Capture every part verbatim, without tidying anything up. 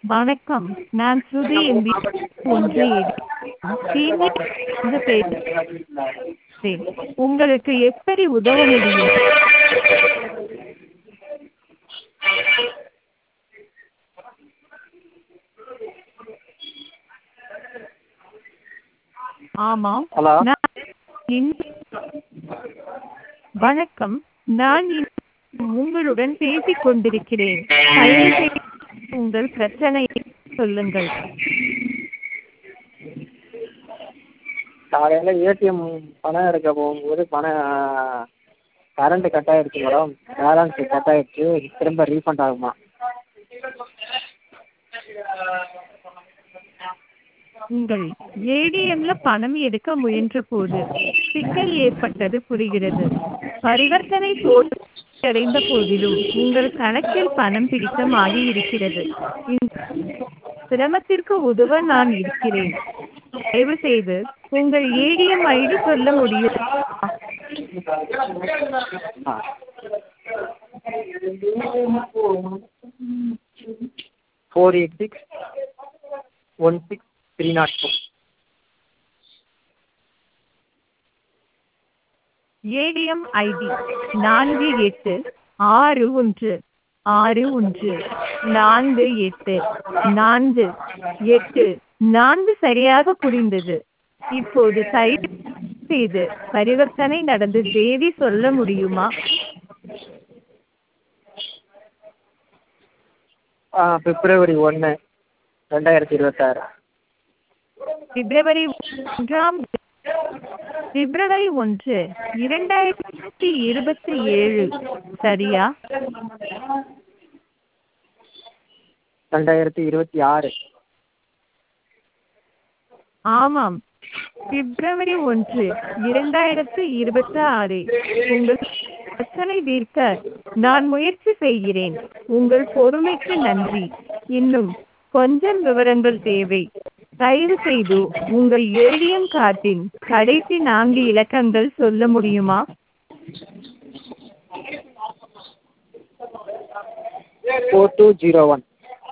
வணக்கம். நான் ஸ்ருதி எம்பி ஒன்று சீனியர் இருந்து பேசுகிறேன். உங்களுக்கு எப்படி உதவ முடியும்? ஆமாம். ஹலோ நான் இன்- வணக்கம். நான் இன்- உங்களுடன் பேசிக் கொண்டிருக்கிறேன். தயவு செய்து உங்கள் பிரச்சனையை சொல்லுங்கள். காலையில் ஏடிஎம் பணம் எடுக்க போகும்போது பணம் கரண்ட்டு கட் ஆகிடுச்சு மேடம். பேலன்ஸு கட் ஆகிடுச்சு. திரும்ப ரீஃபண்ட் ஆகுமா? உங்கள் ஏடிஎம்ல பணம் எடுக்க முயன்ற போது சிக்கல் ஏற்பட்டது புரிகிறது. பரிவர்த்தனை தோல்வியடைந்த போதிலும் உங்கள் கணக்கில் பணம் பிடித்தமாகி இருக்கிறது. இந்த சிரமத்திற்கு உதவ நான் இருக்கிறேன். தயவு செய்து உங்கள் ஏடிஎம் ஐடி சொல்ல முடியும். Ah four eight six one six three nought four. ATM ID நான்கு எட்டு ஆறு ஒன்று ஆறு ஒன்று நான்கு எட்டு நான்கு எட்டு நான்கு சரியாக புரிந்தது. இப்போது தயவு செய்து பரிவர்த்தனை நடந்த தேதி சொல்ல முடியுமா? ஆ பிப்ரவரி ஒன்று ரெண்டாயிரத்தி இருபத்தாறு. பிப்ரவரி ஒன்றாம் பிப்ரவரி ஒன்று இரண்டாயிரத்தி இருபத்தி ஏழு சரியா? ரெண்டாயிரத்தி இருபத்தி ஆறு. ஆமாம். பிப்ரவரி ஒன்று இரண்டாயிரத்து இருபத்தி ஆறு. உங்கள் பிரச்சனை தீர்க்க நான் முயற்சி செய்கிறேன். உங்கள் பொறுமைக்கு நன்றி. இன்னும் கொஞ்சம் விவரங்கள் தேவை. தயவு செய்து உங்கள் ஏடிஎம் கார்டின் கடைசி நான்கு இலக்கங்கள் சொல்ல முடியுமா? Four two zero one.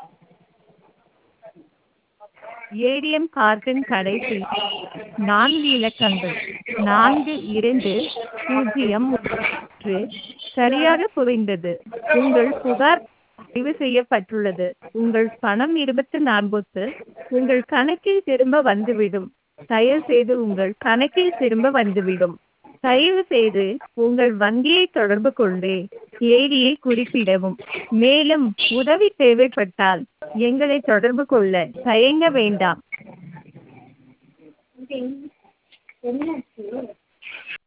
ATM கார்டின் கடைசி நான்கு இலக்கங்கள் நான்கு இரண்டு பூஜ்ஜியம் ஒன்று சரியாக புரிந்தது. உங்கள் புகார் பதிவு செய்யப்பட்டுள்ளது. உங்கள் பணம் இருபத்தி நான்கு உங்கள் கணக்கில் திரும்ப வந்துவிடும். தயவு செய்து உங்கள் கணக்கில் திரும்ப வந்துவிடும். தயவு செய்து உங்கள் வங்கியை தொடர்பு கொண்டு ஏடியை குறிப்பிடவும். மேலும் உதவி தேவைப்பட்டால் எங்களை தொடர்பு கொள்ள தயங்க வேண்டாம்.